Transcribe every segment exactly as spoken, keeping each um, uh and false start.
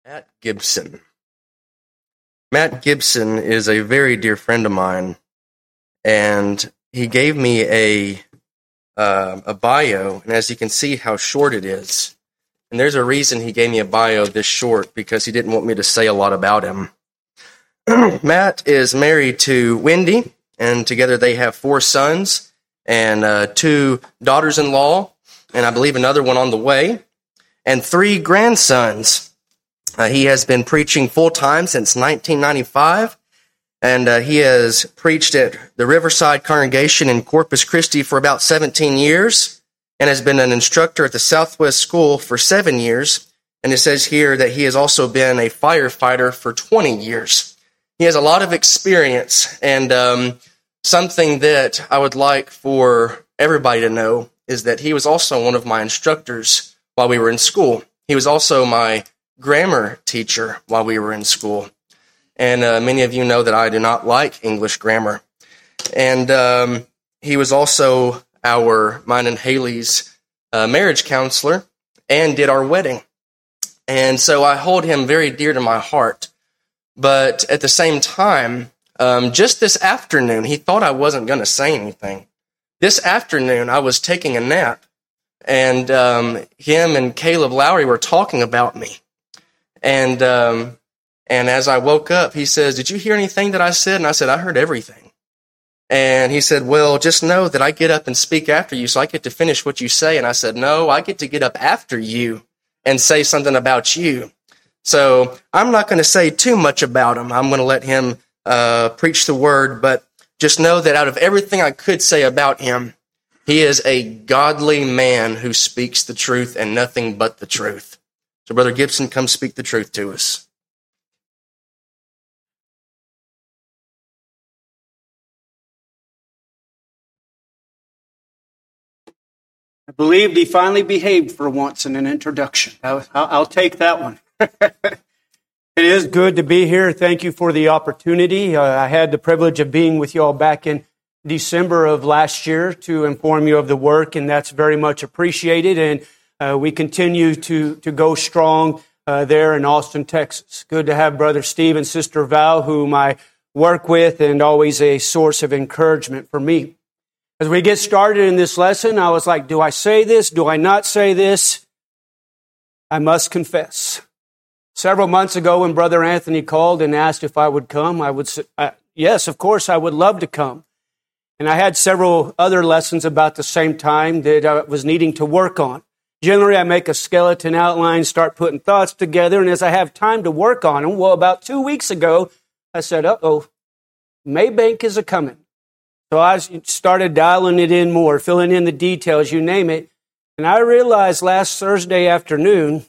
Matt Gibson. Matt Gibson is a very dear friend of mine, and he gave me a uh, a bio, and as you can see how short it is. And there's a reason he gave me a bio this short, because he didn't want me to say a lot about him. Matt is married to Wendy, and together they have four sons and uh, two daughters-in-law, and I believe another one on the way, and three grandsons. Uh, he has been preaching full-time since nineteen ninety-five, and uh, he has preached at the Riverside Congregation in Corpus Christi for about seventeen years, and has been an instructor at the Southwest School for seven years. And it says here that he has also been a firefighter for twenty years. He has a lot of experience, and um, something that I would like for everybody to know is that he was also one of my instructors while we were in school. He was also my grammar teacher while we were in school. And uh, many of you know that I do not like English grammar. And um, he was also our, mine and Haley's, uh, marriage counselor, and did our wedding. And so I hold him very dear to my heart. But at the same time, um, just this afternoon, he thought I wasn't going to say anything. This afternoon, I was taking a nap, and um, him and Caleb Lowry were talking about me. And um, and as I woke up, he says, "Did you hear anything that I said?" And I said, "I heard everything." And he said, "Well, just know that I get up and speak after you, so I get to finish what you say." And I said, "No, I get to get up after you and say something about you." So I'm not going to say too much about him. I'm going to let him uh, preach the word, but just know that out of everything I could say about him, he is a godly man who speaks the truth and nothing but the truth. So Brother Gibson, come speak the truth to us. I believed he finally behaved for once in an introduction. I'll, I'll take that one. It is good to be here. Thank you for the opportunity. Uh, I had the privilege of being with you all back in December of last year to inform you of the work, and that's very much appreciated. And uh, we continue to, to go strong uh, there in Austin, Texas. Good to have Brother Steve and Sister Val, whom I work with, and always a source of encouragement for me. As we get started in this lesson, I was like, do I say this? Do I not say this? I must confess. Several months ago, when Brother Anthony called and asked if I would come, I would say, uh, yes, of course, I would love to come. And I had several other lessons about the same time that I was needing to work on. Generally, I make a skeleton outline, start putting thoughts together, and as I have time to work on them, well, about two weeks ago, I said, uh-oh, Maybank is a-coming. So I started dialing it in more, filling in the details, you name it. And I realized last Thursday afternoon,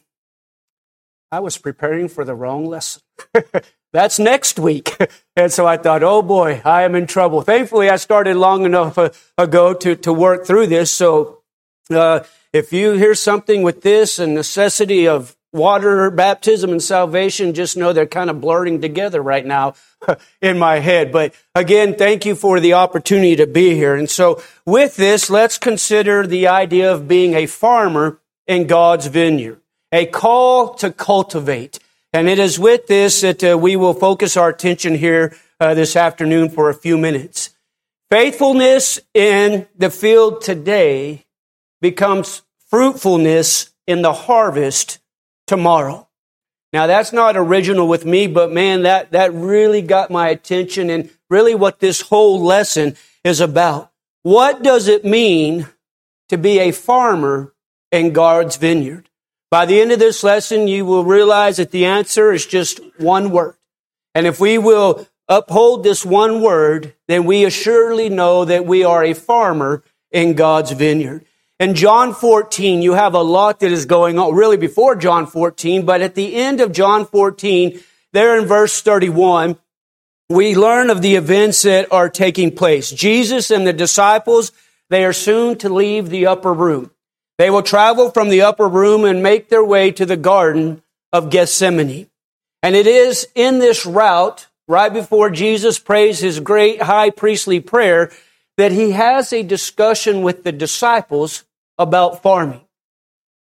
I was preparing for the wrong lesson. That's next week. And so I thought, oh boy, I am in trouble. Thankfully, I started long enough uh, ago to, to work through this. So uh, if you hear something with this and necessity of water baptism and salvation, just know they're kind of blurring together right now in my head. But again, thank you for the opportunity to be here. And so with this, let's consider the idea of being a farmer in God's vineyard, a call to cultivate. And it is with this that uh, we will focus our attention here uh, this afternoon for a few minutes. Faithfulness in the field today becomes fruitfulness in the harvest tomorrow. Now, that's not original with me, but man, that, that really got my attention and really what this whole lesson is about. What does it mean to be a farmer in God's vineyard? By the end of this lesson, you will realize that the answer is just one word. And if we will uphold this one word, then we assuredly know that we are a farmer in God's vineyard. In John fourteen, you have a lot that is going on, really before John fourteen, but at the end of John fourteen, there in verse thirty-one, we learn of the events that are taking place. Jesus and the disciples, they are soon to leave the upper room. They will travel from the upper room and make their way to the Garden of Gethsemane. And it is in this route, right before Jesus prays his great high priestly prayer, that he has a discussion with the disciples about farming.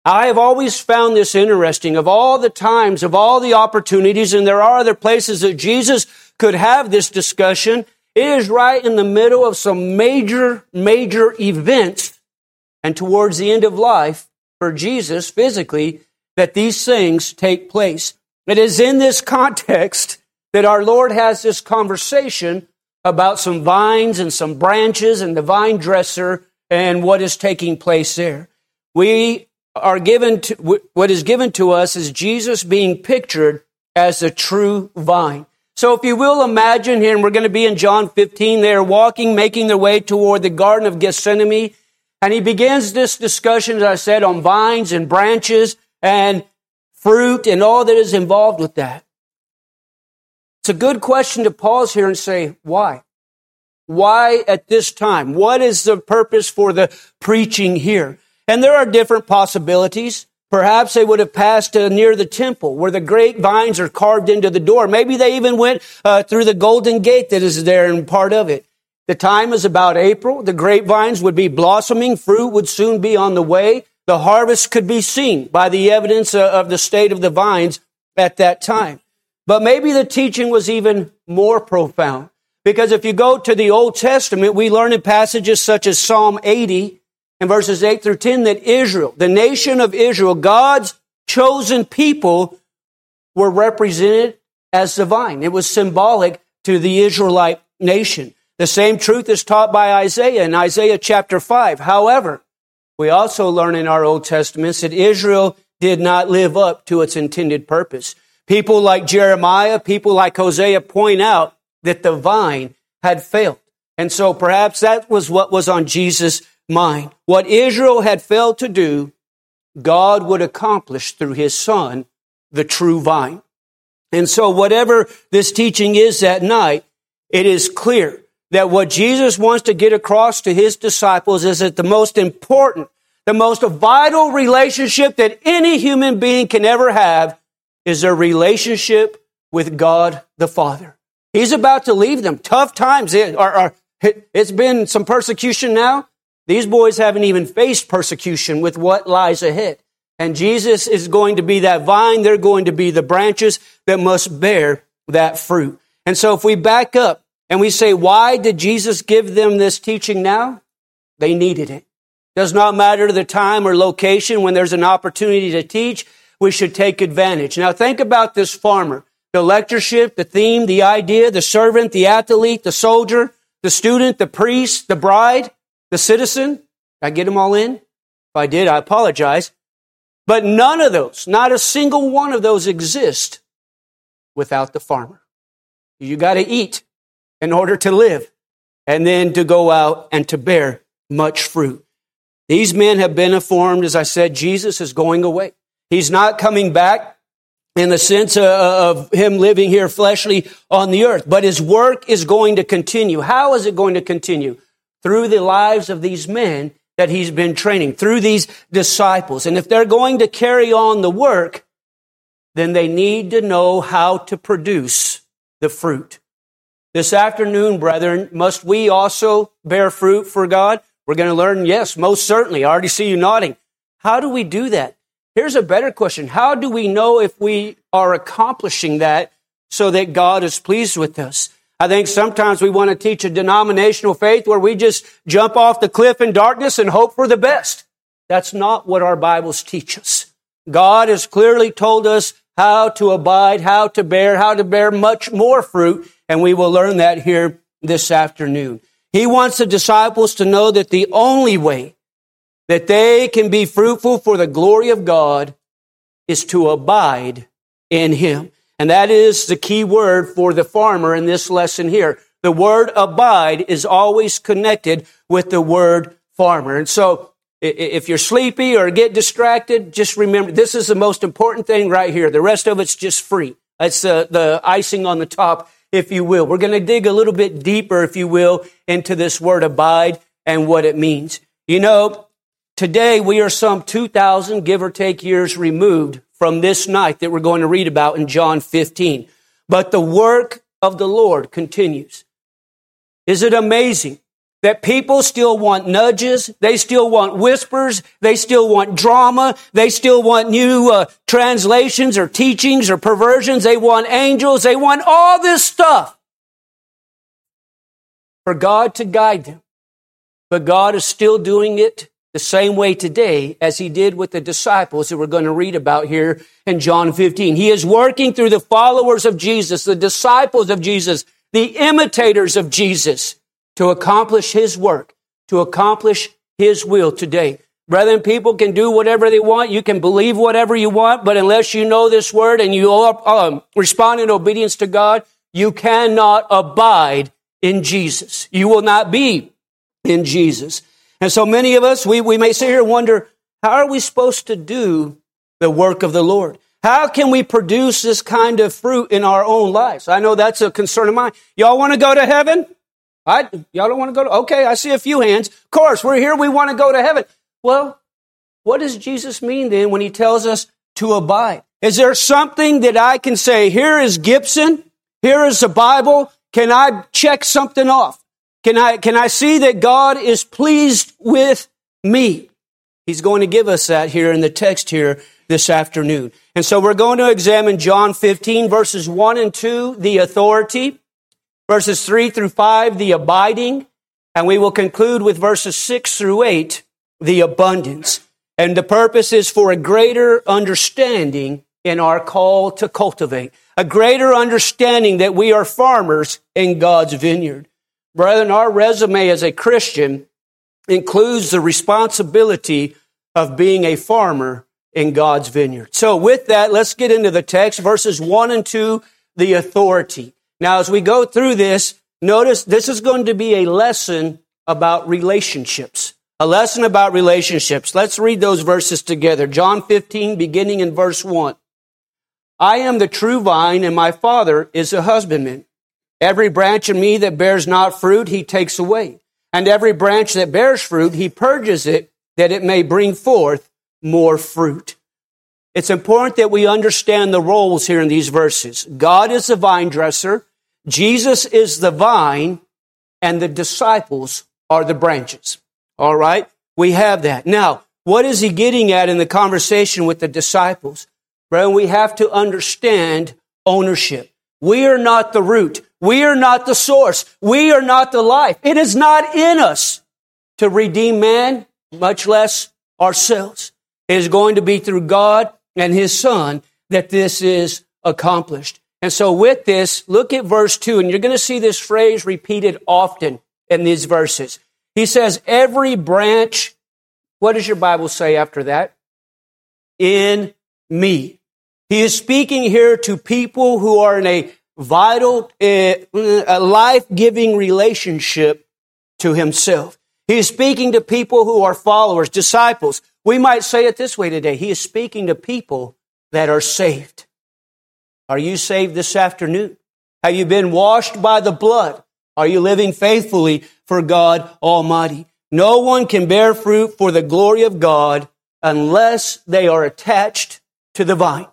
I have always found this interesting. Of all the times, of all the opportunities, and there are other places that Jesus could have this discussion, it is right in the middle of some major, major events and towards the end of life for Jesus physically that these things take place. It is in this context that our Lord has this conversation about some vines and some branches and the vine dresser and what is taking place there. We are given to, what is given to us is Jesus being pictured as the true vine. So if you will imagine here, and we're going to be in John fifteen, they are walking, making their way toward the Garden of Gethsemane, and he begins this discussion, as I said, on vines and branches and fruit and all that is involved with that. It's a good question to pause here and say, why? Why at this time? What is the purpose for the preaching here? And there are different possibilities. Perhaps they would have passed uh, near the temple where the grapevines are carved into the door. Maybe they even went uh, through the golden gate that is there and part of it. The time is about April. The grapevines would be blossoming. Fruit would soon be on the way. The harvest could be seen by the evidence uh, of the state of the vines at that time. But maybe the teaching was even more profound. Because if you go to the Old Testament, we learn in passages such as Psalm eighty, in verses eight through ten, that Israel, the nation of Israel, God's chosen people, were represented as the vine. It was symbolic to the Israelite nation. The same truth is taught by Isaiah in Isaiah chapter five. However, we also learn in our Old Testaments that Israel did not live up to its intended purpose. People like Jeremiah, people like Hosea point out that the vine had failed. And so perhaps that was what was on Jesus' mind. What Israel had failed to do, God would accomplish through His Son, the true vine. And so whatever this teaching is that night, it is clear that what Jesus wants to get across to His disciples is that the most important, the most vital relationship that any human being can ever have is their relationship with God the Father. He's about to leave them. Tough times. It, are, are, it's been some persecution now. These boys haven't even faced persecution with what lies ahead. And Jesus is going to be that vine. They're going to be the branches that must bear that fruit. And so if we back up and we say, why did Jesus give them this teaching now? They needed it. Does not matter the time or location. When there's an opportunity to teach, we should take advantage. Now think about this farmer. The lectureship, the theme, the idea, the servant, the athlete, the soldier, the student, the priest, the bride, the citizen. Did I get them all in? If I did, I apologize. But none of those, not a single one of those exist without the farmer. You got to eat in order to live and then to go out and to bear much fruit. These men have been informed, as I said, Jesus is going away. He's not coming back in the sense of Him living here fleshly on the earth. But His work is going to continue. How is it going to continue? Through the lives of these men that He's been training, through these disciples. And if they're going to carry on the work, then they need to know how to produce the fruit. This afternoon, brethren, must we also bear fruit for God? We're going to learn, yes, most certainly. I already see you nodding. How do we do that? Here's a better question. How do we know if we are accomplishing that so that God is pleased with us? I think sometimes we want to teach a denominational faith where we just jump off the cliff in darkness and hope for the best. That's not what our Bibles teach us. God has clearly told us how to abide, how to bear, how to bear much more fruit, and we will learn that here this afternoon. He wants the disciples to know that the only way that they can be fruitful for the glory of God is to abide in Him. And that is the key word for the farmer in this lesson here. The word abide is always connected with the word farmer. And so if you're sleepy or get distracted, just remember, this is the most important thing right here. The rest of it's just free. That's the, the icing on the top, if you will. We're going to dig a little bit deeper, if you will, into this word abide and what it means. You know, today we are some two thousand, give or take, years removed from this night that we're going to read about in John fifteen. But the work of the Lord continues. Is it amazing that people still want nudges, they still want whispers, they still want drama, they still want new uh, translations or teachings or perversions, they want angels, they want all this stuff for God to guide them. But God is still doing it the same way today as He did with the disciples that we're going to read about here in John fifteen. He is working through the followers of Jesus, the disciples of Jesus, the imitators of Jesus, to accomplish His work, to accomplish His will today. Brethren, people can do whatever they want. You can believe whatever you want, but unless you know this word and you um, respond in obedience to God, you cannot abide in Jesus. You will not be in Jesus. And so many of us, we, we may sit here and wonder, how are we supposed to do the work of the Lord? How can we produce this kind of fruit in our own lives? I know that's a concern of mine. Y'all want to go to heaven? I, y'all don't want to go to, okay, I see a few hands. Of course, we're here, we want to go to heaven. Well, what does Jesus mean then when He tells us to abide? Is there something that I can say, here is Gibson, here is the Bible, can I check something off? Can I, can I see that God is pleased with me? He's going to give us that here in the text here this afternoon. And so we're going to examine John fifteen, verses one and two, the authority. Verses three through five, the abiding, and we will conclude with verses six through eight, the abundance. And the purpose is for a greater understanding in our call to cultivate, a greater understanding that we are farmers in God's vineyard. Brethren, our resume as a Christian includes the responsibility of being a farmer in God's vineyard. So with that, let's get into the text, verses one and two, the authority. Now, as we go through this, notice this is going to be a lesson about relationships. A lesson about relationships. Let's read those verses together. John fifteen, beginning in verse one. I am the true vine, and my Father is a husbandman. Every branch in me that bears not fruit, He takes away. And every branch that bears fruit, He purges it, that it may bring forth more fruit. It's important that we understand the roles here in these verses. God is the vine dresser, Jesus is the vine, and the disciples are the branches. All right? We have that. Now, what is He getting at in the conversation with the disciples? Brethren, we have to understand ownership. We are not the root. We are not the source. We are not the life. It is not in us to redeem man, much less ourselves. It is going to be through God and His Son that this is accomplished. And so with this, look at verse two, and you're going to see this phrase repeated often in these verses. He says, every branch, what does your Bible say after that? In me. He is speaking here to people who are in a vital, a life-giving relationship to Himself. He is speaking to people who are followers, disciples. We might say it this way today. He is speaking to people that are saved. Are you saved this afternoon? Have you been washed by the blood? Are you living faithfully for God Almighty? No one can bear fruit for the glory of God unless they are attached to the vine.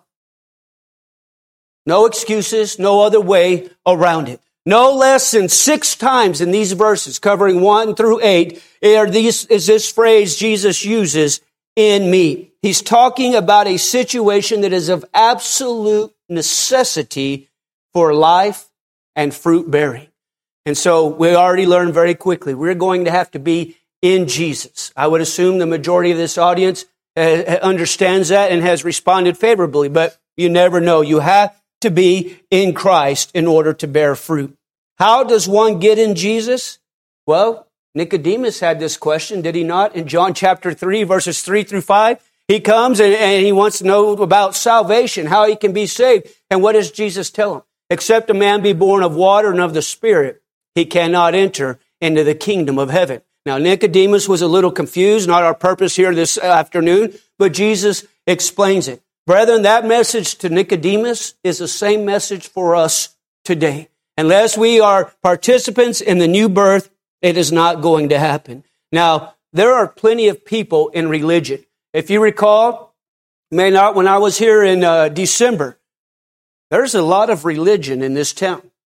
No excuses, no other way around it. No less than six times in these verses, covering one through eight, are these, is this phrase Jesus uses, in me. He's talking about a situation that is of absolute necessity for life and fruit bearing. And so we already learned very quickly, we're going to have to be in Jesus. I would assume the majority of this audience uh, understands that and has responded favorably, but you never know. You have to be in Christ in order to bear fruit. How does one get in Jesus? Well, Nicodemus had this question, did he not? In John chapter three, verses three through five, he comes and, and he wants to know about salvation, how he can be saved. And what does Jesus tell him? Except a man be born of water and of the Spirit, he cannot enter into the kingdom of heaven. Now, Nicodemus was a little confused, not our purpose here this afternoon, but Jesus explains it. Brethren, that message to Nicodemus is the same message for us today. Unless we are participants in the new birth, it is not going to happen. Now, there are plenty of people in religion. If you recall, may not, when I was here in uh, December, there's a lot of religion in this town.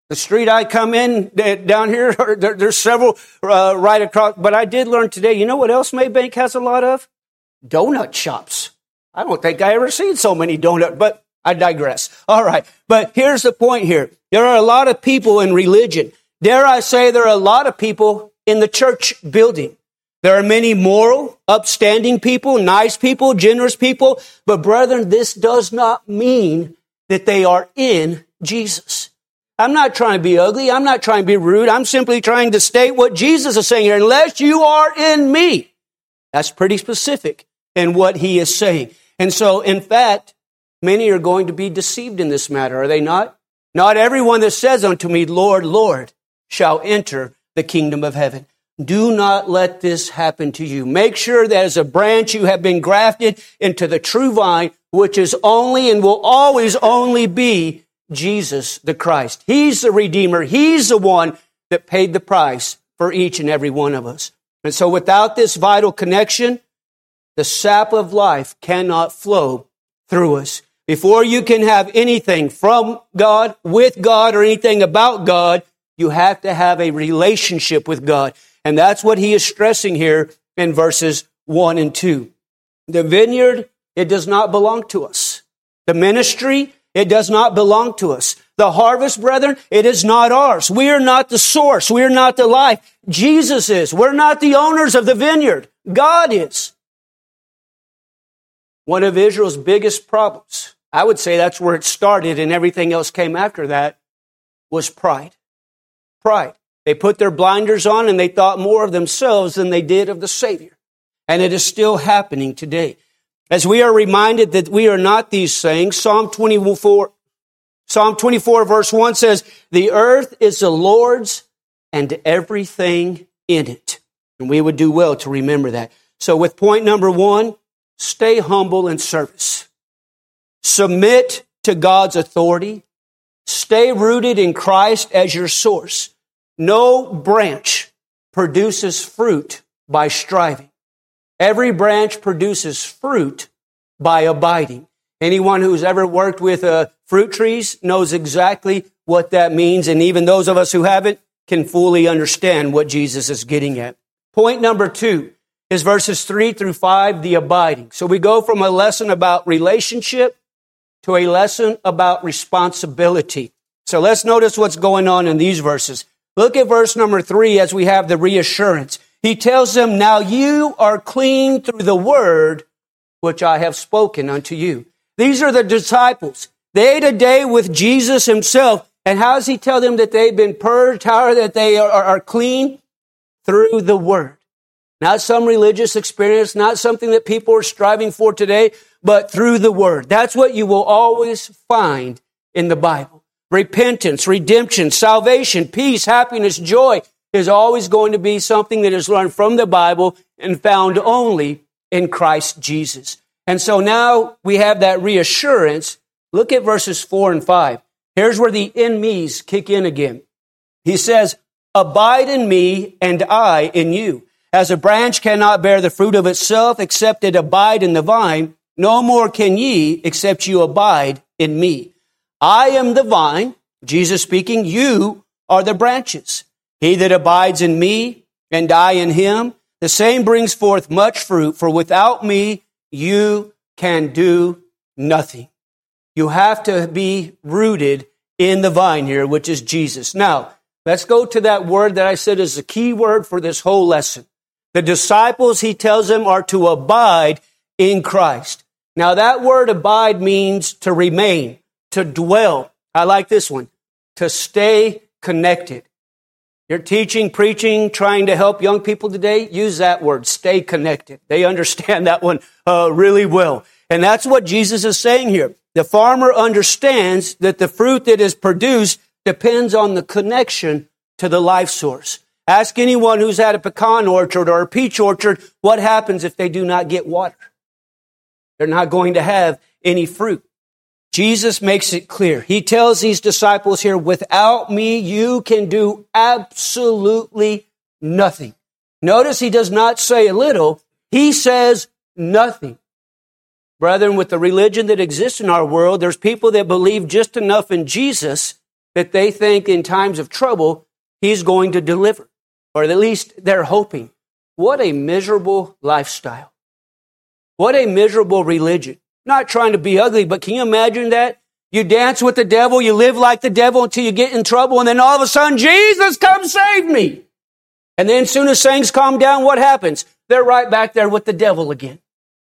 The street I come in down here, there, there's several uh, right across. But I did learn today, you know what else Maybank has a lot of? Donut shops. I don't think I ever seen so many donut, but I digress. All right. But here's the point here. There are a lot of people in religion. Dare I say there are a lot of people in the church building. There are many moral, upstanding people, nice people, generous people. But brethren, this does not mean that they are in Jesus. I'm not trying to be ugly. I'm not trying to be rude. I'm simply trying to state what Jesus is saying here. Unless you are in me. That's pretty specific in what he is saying. And so, in fact, many are going to be deceived in this matter, are they not? Not everyone that says unto me, Lord, Lord, shall enter the kingdom of heaven. Do not let this happen to you. Make sure that as a branch you have been grafted into the true vine, which is only and will always only be Jesus the Christ. He's the Redeemer. He's the one that paid the price for each and every one of us. And so without this vital connection, the sap of life cannot flow through us. Before you can have anything from God, with God, or anything about God, you have to have a relationship with God. And that's what he is stressing here in verses one and two. The vineyard, it does not belong to us. The ministry, it does not belong to us. The harvest, brethren, it is not ours. We are not the source. We are not the life. Jesus is. We're not the owners of the vineyard. God is. One of Israel's biggest problems, I would say that's where it started and everything else came after that, was pride. Pride. They put their blinders on and they thought more of themselves than they did of the Savior. And it is still happening today. As we are reminded that we are not these things, Psalm twenty-four, Psalm twenty-four verse one says, the earth is the Lord's and everything in it. And we would do well to remember that. So with point number one, stay humble in service. Submit to God's authority. Stay rooted in Christ as your source. No branch produces fruit by striving. Every branch produces fruit by abiding. Anyone who's ever worked with uh, fruit trees knows exactly what that means, and even those of us who haven't can fully understand what Jesus is getting at. Point number two is verses three through five, the abiding. So we go from a lesson about relationship to a lesson about responsibility. So let's notice what's going on in these verses. Look at verse number three as we have the reassurance. He tells them, now you are clean through the word which I have spoken unto you. These are the disciples. They ate a day with Jesus himself. And how does he tell them that they've been purged? How that they are, are clean? Through the word. Not some religious experience, not something that people are striving for today, but through the word. That's what you will always find in the Bible. Repentance, redemption, salvation, peace, happiness, joy is always going to be something that is learned from the Bible and found only in Christ Jesus. And so now we have that reassurance. Look at verses four and five. Here's where the in me's kick in again. He says, abide in me and I in you. As a branch cannot bear the fruit of itself except it abide in the vine, no more can ye except you abide in me. I am the vine, Jesus speaking, you are the branches. He that abides in me and I in him, the same brings forth much fruit, for without me you can do nothing. You have to be rooted in the vine here, which is Jesus. Now, let's go to that word that I said is the key word for this whole lesson. The disciples, he tells them, are to abide in Christ. Now, that word abide means to remain, to dwell. I like this one, to stay connected. You're teaching, preaching, trying to help young people today, use that word, stay connected. They understand that one uh, really well. And that's what Jesus is saying here. The farmer understands that the fruit that is produced depends on the connection to the life source. Ask anyone who's had a pecan orchard or a peach orchard, what happens if they do not get water? They're not going to have any fruit. Jesus makes it clear. He tells these disciples here, without me, you can do absolutely nothing. Notice he does not say a little. He says nothing. Brethren, with the religion that exists in our world, there's people that believe just enough in Jesus that they think in times of trouble, He's going to deliver. Or at least they're hoping. What a miserable lifestyle. What a miserable religion. Not trying to be ugly, but can you imagine that? You dance with the devil, you live like the devil until you get in trouble, and then all of a sudden, Jesus, come save me. And then as soon as things calm down, what happens? They're right back there with the devil again.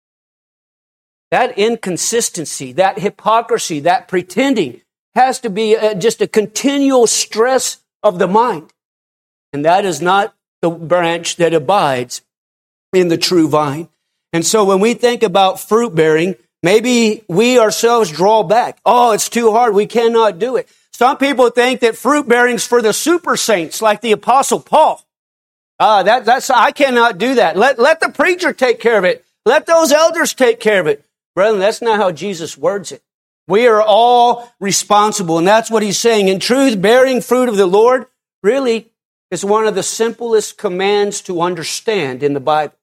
That inconsistency, that hypocrisy, that pretending has to be a, just a continual stress of the mind. And that is not the branch that abides in the true vine. And so when we think about fruit bearing, maybe we ourselves draw back. Oh, it's too hard. We cannot do it. Some people think that fruit bearing's for the super saints, like the Apostle Paul. Ah, uh, that, that's, I cannot do that. Let, let the preacher take care of it. Let those elders take care of it. Brethren, that's not how Jesus words it. We are all responsible, and that's what He's saying. In truth, bearing fruit of the Lord really is one of the simplest commands to understand in the Bible.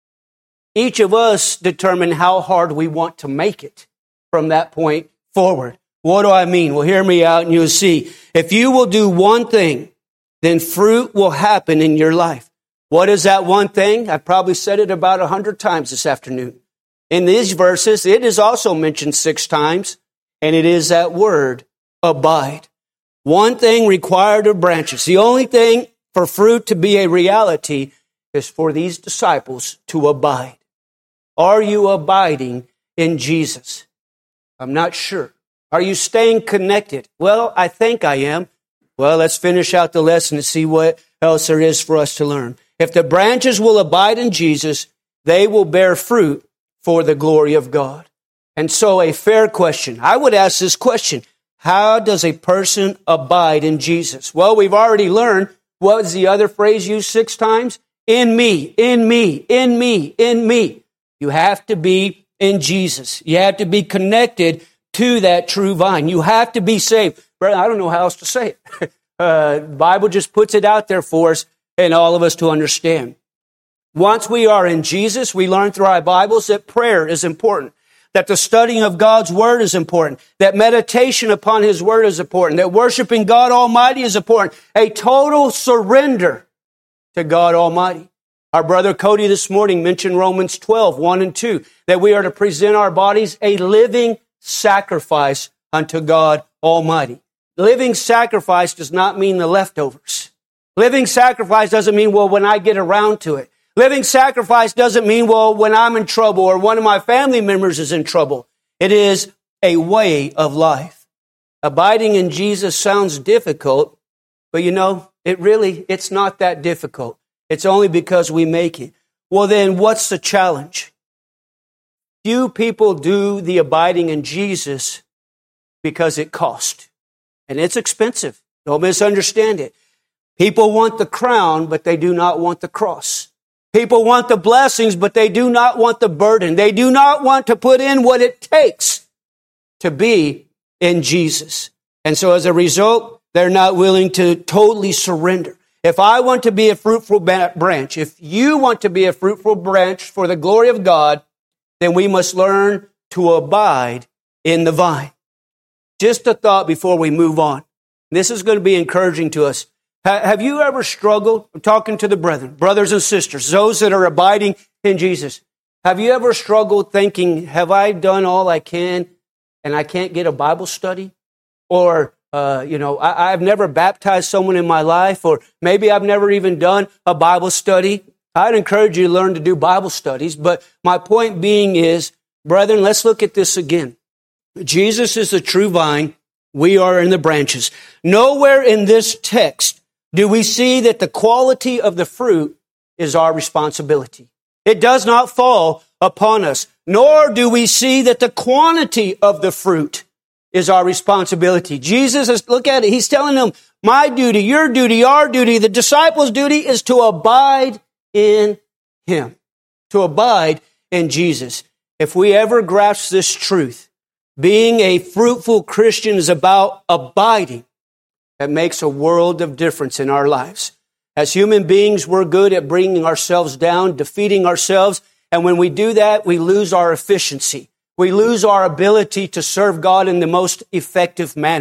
Each of us determine how hard we want to make it from that point forward. What do I mean? Well, hear me out and you'll see. If you will do one thing, then fruit will happen in your life. What is that one thing? I've probably said it about a hundred times this afternoon. In these verses, it is also mentioned six times, and it is that word, abide. One thing required of branches. The only thing for fruit to be a reality is for these disciples to abide. Are you abiding in Jesus? I'm not sure. Are you staying connected? Well, I think I am. Well, let's finish out the lesson and see what else there is for us to learn. If the branches will abide in Jesus, they will bear fruit for the glory of God. And so a fair question. I would ask this question. How does a person abide in Jesus? Well, we've already learned. What was the other phrase used six times? In me, in me, in me, in me. You have to be in Jesus. You have to be connected to that true vine. You have to be saved. Brother, I don't know how else to say it. uh, the Bible just puts it out there for us and all of us to understand. Once we are in Jesus, we learn through our Bibles that prayer is important, that the studying of God's Word is important, that meditation upon His Word is important, that worshiping God Almighty is important, a total surrender to God Almighty. Our brother Cody this morning mentioned Romans twelve, one and two, that we are to present our bodies a living sacrifice unto God Almighty. Living sacrifice does not mean the leftovers. Living sacrifice doesn't mean, well, when I get around to it. Living sacrifice doesn't mean, well, when I'm in trouble or one of my family members is in trouble. It is a way of life. Abiding in Jesus sounds difficult, but you know, it really, it's not that difficult. It's only because we make it. Well, then what's the challenge? Few people do the abiding in Jesus because it costs. And it's expensive. Don't misunderstand it. People want the crown, but they do not want the cross. People want the blessings, but they do not want the burden. They do not want to put in what it takes to be in Jesus. And so as a result, they're not willing to totally surrender. If I want to be a fruitful branch, if you want to be a fruitful branch for the glory of God, then we must learn to abide in the vine. Just a thought before we move on. This is going to be encouraging to us. Have you ever struggled, I'm talking to the brethren, brothers and sisters, those that are abiding in Jesus. Have you ever struggled thinking, have I done all I can and I can't get a Bible study? Or, uh, you know, I, I've never baptized someone in my life, or maybe I've never even done a Bible study. I'd encourage you to learn to do Bible studies. But my point being is, brethren, let's look at this again. Jesus is the true vine. We are in the branches. Nowhere in this text do we see that the quality of the fruit is our responsibility. It does not fall upon us. Nor do we see that the quantity of the fruit is our responsibility. Jesus is, look at it, He's telling them, my duty, your duty, our duty, the disciples' duty is to abide in Him. To abide in Jesus. If we ever grasp this truth, being a fruitful Christian is about abiding. That makes a world of difference in our lives. As human beings, we're good at bringing ourselves down, defeating ourselves. And when we do that, we lose our efficiency. We lose our ability to serve God in the most effective manner.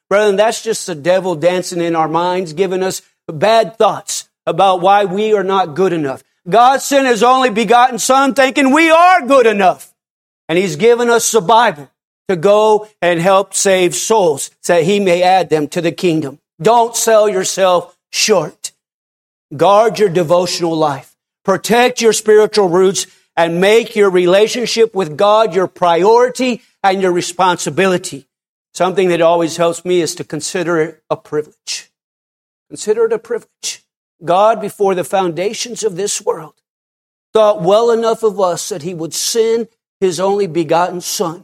Brethren, that's just the devil dancing in our minds, giving us bad thoughts about why we are not good enough. God sent His only begotten Son thinking we are good enough. And He's given us the Bible to go and help save souls so that He may add them to the kingdom. Don't sell yourself short. Guard your devotional life. Protect your spiritual roots and make your relationship with God your priority and your responsibility. Something that always helps me is to consider it a privilege. Consider it a privilege. God, before the foundations of this world, thought well enough of us that He would send His only begotten Son.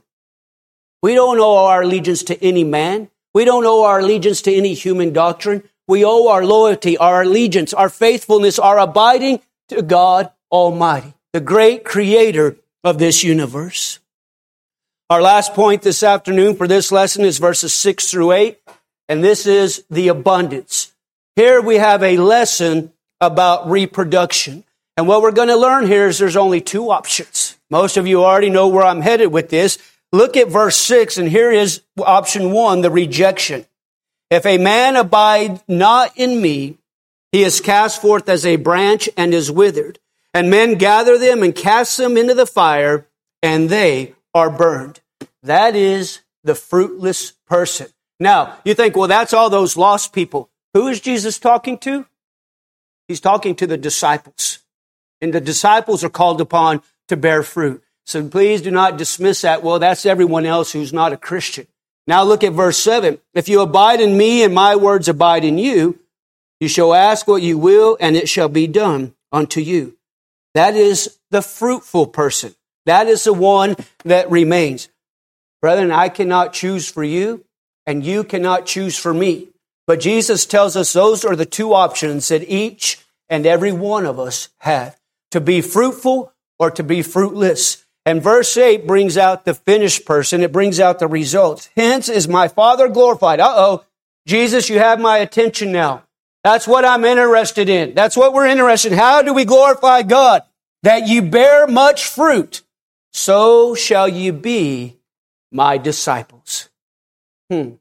We don't owe our allegiance to any man. We don't owe our allegiance to any human doctrine. We owe our loyalty, our allegiance, our faithfulness, our abiding to God Almighty, the great creator of this universe. Our last point this afternoon for this lesson is verses six through eight, and this is the abundance. Here we have a lesson about reproduction. And what we're going to learn here is there's only two options. Most of you already know where I'm headed with this. Look at verse six, and here is option one, the rejection. If a man abide not in me, he is cast forth as a branch and is withered. And men gather them and cast them into the fire, and they are burned. That is the fruitless person. Now, you think, well, that's all those lost people. Who is Jesus talking to? He's talking to the disciples. And the disciples are called upon to bear fruit. So please do not dismiss that. Well, that's everyone else who's not a Christian. Now look at verse seven. If you abide in me and my words abide in you, you shall ask what you will and it shall be done unto you. That is the fruitful person. That is the one that remains. Brethren, I cannot choose for you and you cannot choose for me. But Jesus tells us those are the two options that each and every one of us have. To be fruitful or to be fruitless. And verse eight brings out the finished person. It brings out the results. Hence is my Father glorified. Uh-oh. Jesus, you have my attention now. That's what I'm interested in. That's what we're interested in. How do we glorify God? That you bear much fruit. So shall you be my disciples. Hmm.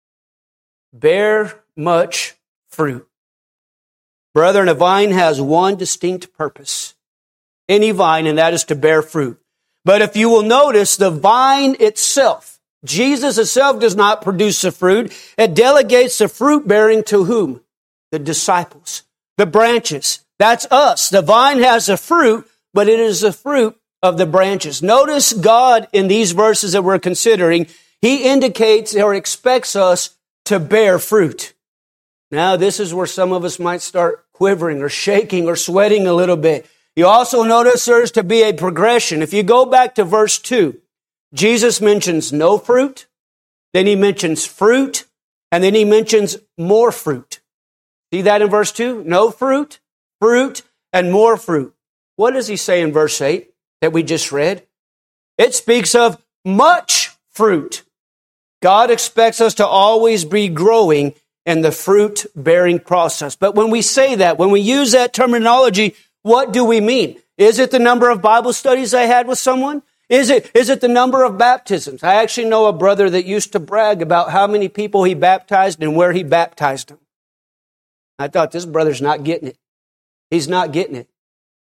Bear much fruit. Brethren, a vine has one distinct purpose. Any vine, and that is to bear fruit. But if you will notice, the vine itself, Jesus itself does not produce the fruit. It delegates the fruit bearing to whom? The disciples. The branches. That's us. The vine has the fruit, but it is the fruit of the branches. Notice God in these verses that we're considering, He indicates or expects us to bear fruit. Now, this is where some of us might start quivering or shaking or sweating a little bit. You also notice there's to be a progression. If you go back to verse two, Jesus mentions no fruit, then He mentions fruit, and then He mentions more fruit. See that in verse two? No fruit, fruit, and more fruit. What does He say in verse eight that we just read? It speaks of much fruit. God expects us to always be growing in the fruit-bearing process. But when we say that, when we use that terminology, what do we mean? Is it the number of Bible studies I had with someone? Is it, is it the number of baptisms? I actually know a brother that used to brag about how many people he baptized and where he baptized them. I thought, this brother's not getting it. He's not getting it.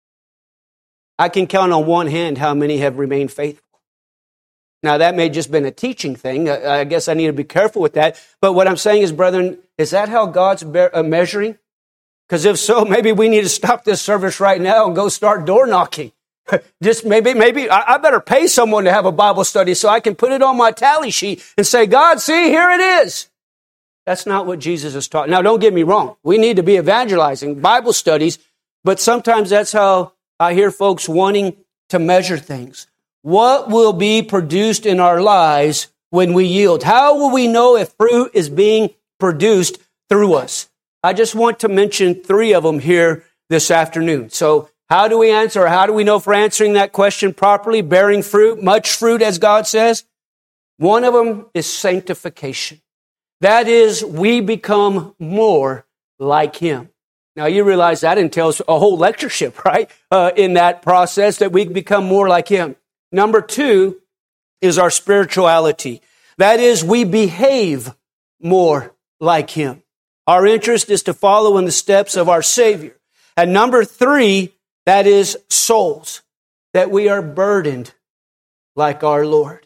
I can count on one hand how many have remained faithful. Now, that may have just been a teaching thing. I guess I need to be careful with that. But what I'm saying is, brethren, is that how God's measuring? Because if so, maybe we need to stop this service right now and go start door knocking. Just maybe, maybe I better pay someone to have a Bible study so I can put it on my tally sheet and say, God, see, here it is. That's not what Jesus is taught. Now, don't get me wrong. We need to be evangelizing Bible studies, but sometimes that's how I hear folks wanting to measure things. What will be produced in our lives when we yield? How will we know if fruit is being produced through us? I just want to mention three of them here this afternoon. So how do we answer, or how do we know if we're answering that question properly? Bearing fruit, much fruit, as God says. One of them is sanctification. That is, we become more like Him. Now, you realize that entails a whole lectureship, right? Uh, in that process, that we become more like Him. Number two is our spirituality. That is, we behave more like Him. Our interest is to follow in the steps of our Savior. And number three, that is souls, that we are burdened like our Lord.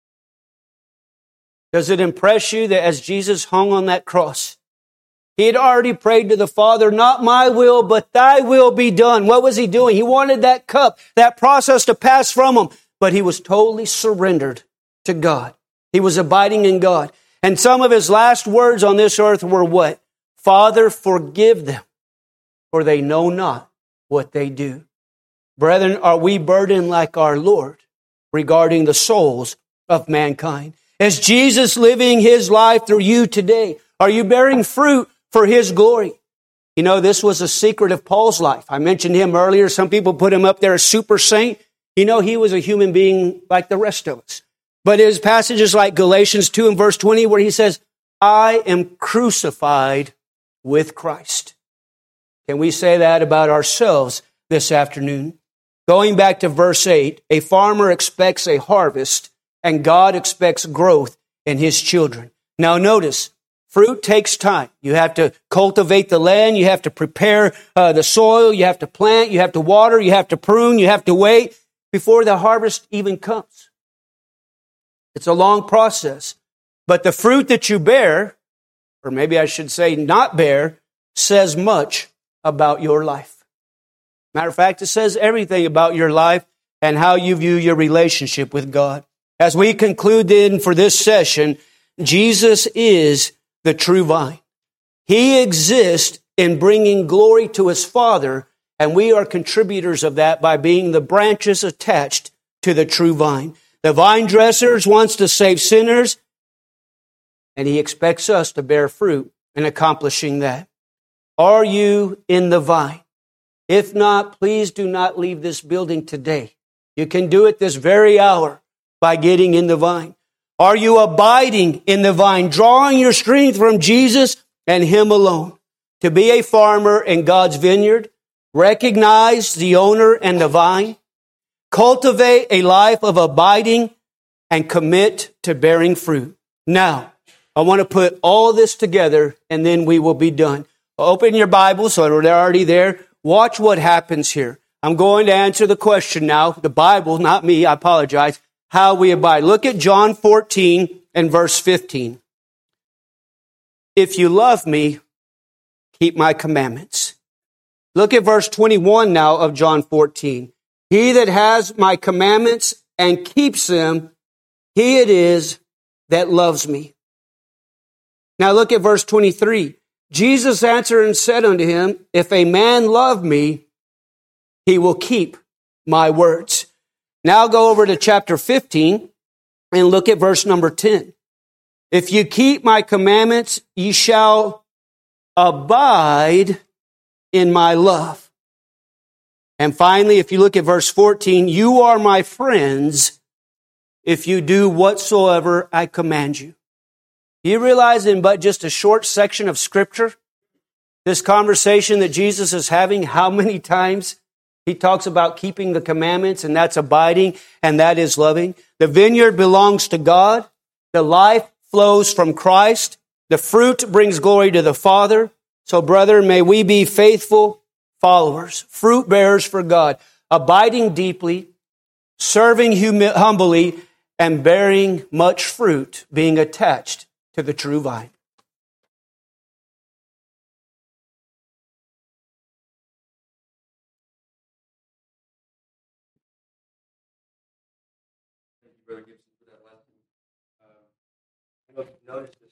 Does it impress you that as Jesus hung on that cross, He had already prayed to the Father, not my will, but thy will be done. What was He doing? He wanted that cup, that process to pass from Him, but He was totally surrendered to God. He was abiding in God. And some of His last words on this earth were what? Father, forgive them, for they know not what they do. Brethren, are we burdened like our Lord regarding the souls of mankind? Is Jesus living His life through you today? Are you bearing fruit for His glory? You know, this was a secret of Paul's life. I mentioned him earlier. Some people put him up there as super saint. You know, he was a human being like the rest of us. But his passages like Galatians two and verse twenty, where he says, I am crucified with Christ. Can we say that about ourselves this afternoon? Going back to verse eight, a farmer expects a harvest and God expects growth in His children. Now notice, fruit takes time. You have to cultivate the land. You have to prepare uh, the soil. You have to plant. You have to water. You have to prune. You have to wait before the harvest even comes. It's a long process. But the fruit that you bear, or maybe I should say not bear, says much about your life. Matter of fact, it says everything about your life and how you view your relationship with God. As we conclude then for this session, Jesus is the true vine. He exists in bringing glory to His Father, and we are contributors of that by being the branches attached to the true vine. The vine dresser wants to save sinners, and He expects us to bear fruit in accomplishing that. Are you in the vine? If not, please do not leave this building today. You can do it this very hour by getting in the vine. Are you abiding in the vine, drawing your strength from Jesus and Him alone? To be a farmer in God's vineyard, recognize the owner and the vine, cultivate a life of abiding, and commit to bearing fruit. Now, I want to put all this together and then we will be done. Open your Bible so they're already there. Watch what happens here. I'm going to answer the question now. The Bible, not me, I apologize. How we abide. Look at John fourteen and verse fifteen. If you love me, keep my commandments. Look at verse twenty-one now of John fourteen. He that has my commandments and keeps them, he it is that loves me. Now look at verse twenty-three. Jesus answered and said unto him, if a man love me, he will keep my words. Now go over to chapter fifteen and look at verse number ten. If you keep my commandments, ye shall abide in my love. And finally, if you look at verse fourteen, you are my friends if you do whatsoever I command you. Do you realize in but just a short section of Scripture, this conversation that Jesus is having, how many times He talks about keeping the commandments, and that's abiding, and that is loving. The vineyard belongs to God. The life flows from Christ. The fruit brings glory to the Father. So, brother, may we be faithful followers, fruit bearers for God, abiding deeply, serving humi- humbly, and bearing much fruit, being attached to the true vine. Brother Gibson, for that lesson. Uh, I don't know if you noticed this.